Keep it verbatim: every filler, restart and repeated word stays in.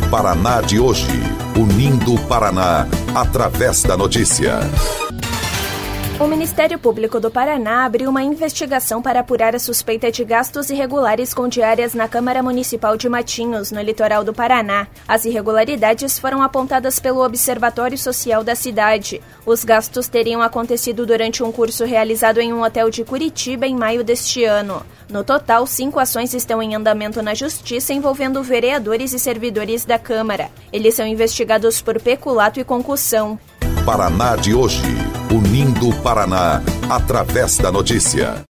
Paraná de hoje, unindo o Paraná através da notícia. O Ministério Público do Paraná abriu uma investigação para apurar a suspeita de gastos irregulares com diárias na Câmara Municipal de Matinhos, no litoral do Paraná. As irregularidades foram apontadas pelo Observatório Social da cidade. Os gastos teriam acontecido durante um curso realizado em um hotel de Curitiba em maio deste ano. No total, cinco ações estão em andamento na Justiça envolvendo vereadores e servidores da Câmara. Eles são investigados por peculato e concussão. Paraná de hoje, unindo o Paraná através da notícia.